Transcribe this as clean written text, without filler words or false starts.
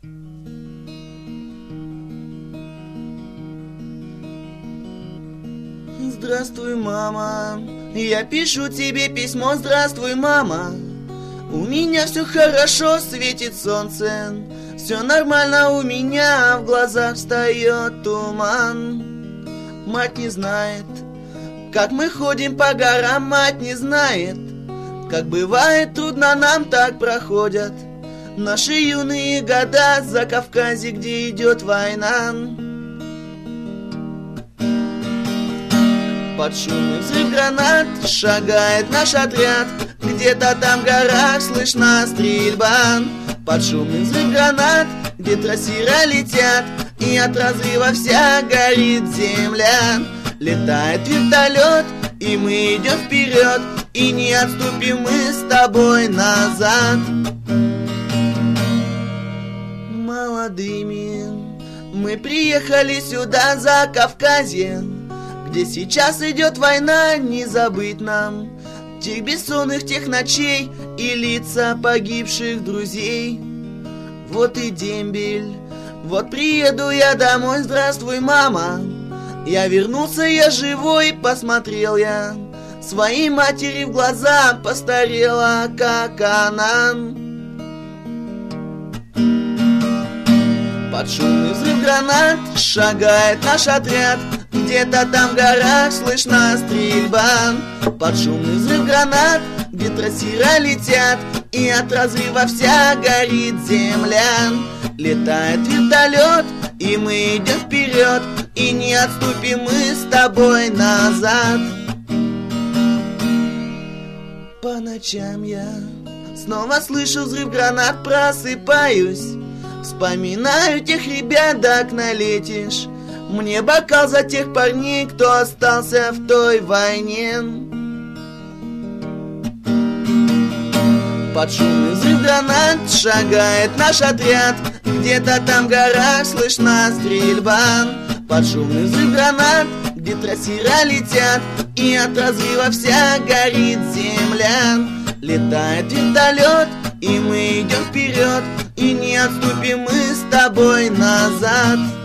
Здравствуй, мама, я пишу тебе письмо. Здравствуй, мама, у меня все хорошо, светит солнце, все нормально у меня, в глазах встает туман. Мать не знает, как мы ходим по горам, мать не знает, как бывает трудно нам, так проходят наши юные года за Кавказе, где идет война. Под шумный взрыв гранат шагает наш отряд, где-то там в горах слышна стрельба. Под шумный взрыв гранат, где трассера летят, и от разрыва вся горит земля. Летает вертолет, и мы идем вперед, и не отступим мы с тобой назад. Молодыми мы приехали сюда, за Кавказье, где сейчас идет война, не забыть нам тех бессонных, тех ночей и лица погибших друзей. Вот и дембель, вот приеду я домой. Здравствуй, мама, я вернулся, я живой. Посмотрел я своей матери в глаза, постарела, как она. Под шумный взрыв гранат шагает наш отряд, где-то там в горах слышна стрельба. Под шумный взрыв гранат, где трассера летят, и от разрыва вся горит земля. Летает вертолет, и мы идем вперед, и не отступим мы с тобой назад. По ночам я снова слышу взрыв гранат, просыпаюсь, вспоминаю тех ребят, до окна летишь. Мне бокал за тех парней, кто остался в той войне. Под шумный взрыв гранат шагает наш отряд, где-то там в горах слышна стрельба. Под шумный взрыв гранат, где трассера летят, и от разрыва вся горит земля. Летает вертолет, и мы идем вперед, и не отступим мы с тобой назад.